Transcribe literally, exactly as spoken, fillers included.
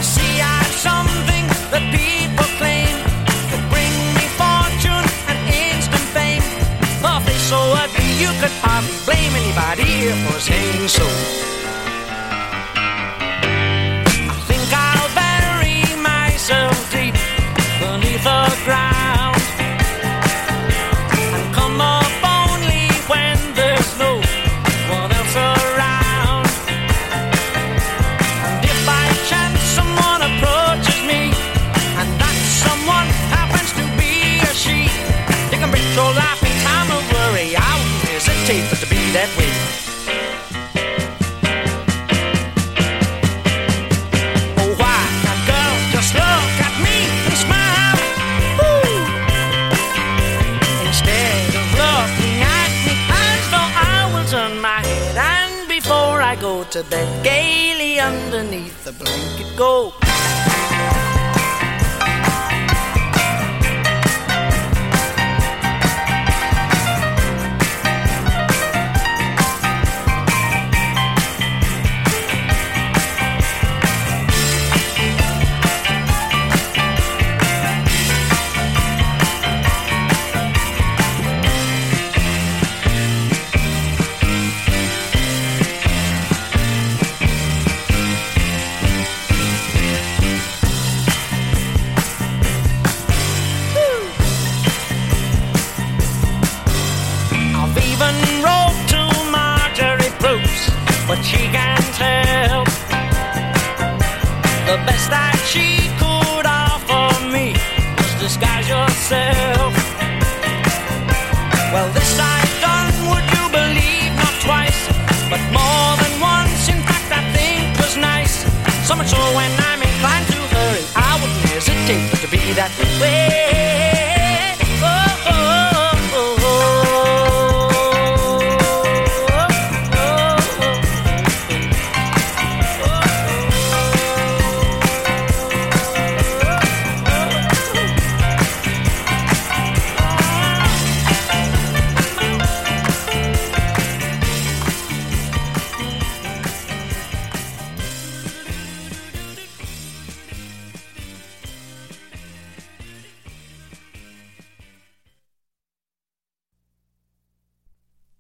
You see, I'm something that people claim could bring me fortune and instant fame. But if they so ugly, you could hardly blame anybody here for saying so. I think I'll bury myself deep beneath the ground and come up only when there's no one else around. And if by chance someone approaches me and that someone happens to be a she, they can break your laughing time of worry. I wouldn't hesitate but to be that way. Oh, why can't girls just look at me and smile? Ooh. Instead of looking at me as though I will turn my head and before I go to bed gaily underneath the blanket go. But she can't help. The best that she could offer me was disguise yourself. Well, this I've done, would you believe, not twice, but more than once. In fact, I think was nice. So much so when I'm inclined to hurry, I wouldn't hesitate to be that way.